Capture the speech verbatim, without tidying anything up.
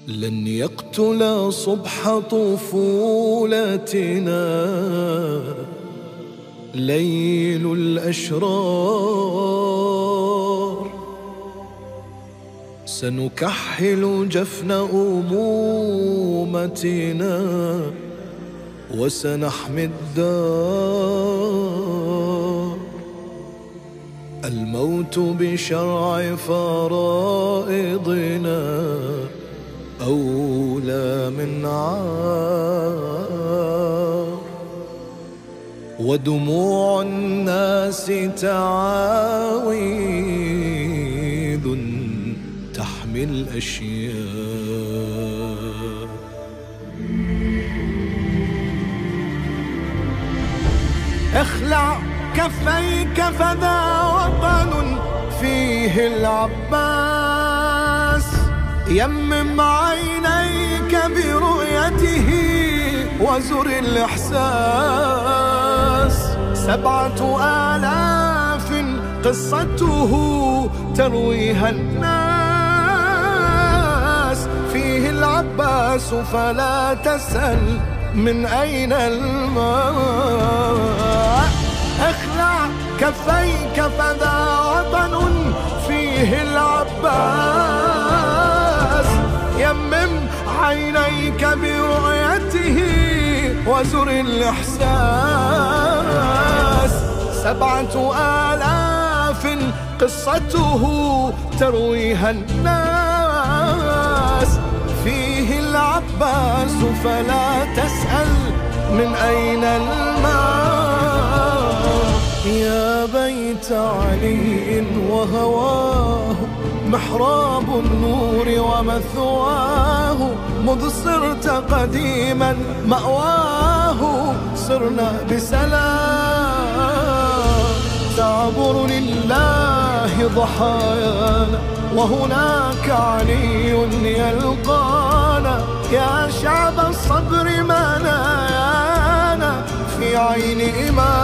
لن يقتل صبح طفولتنا ليل الأشرار، سنكحل جفن أمومتنا وسنحمي الدار. الموت بشرع فرائضنا أولى من عار، ودموع الناس تعاويذ تحمي الأشياء. اخلع كفيك فذا وطن فيه العباس، يمم عينيك برؤيته وزر الإحساس. سبعة آلاف قصته ترويها الناس، فيه العباس فلا تسأل من أين الماء. اخلع كفيك فذا وطن فيه العباس، يمم عينيك برؤيته وزر الإحساس. سبعة آلاف قصته ترويها الناس، فيه العباس فلا تسأل من أين الماء. يا بيت علي وهواه محراب النور ومثواه، مذ صرت قديما مأواه صرنا بسلام. تعبر لله ضحايانا وهناك علي يلقانا، يا شعب الصبر ما نايانا في عين إمام.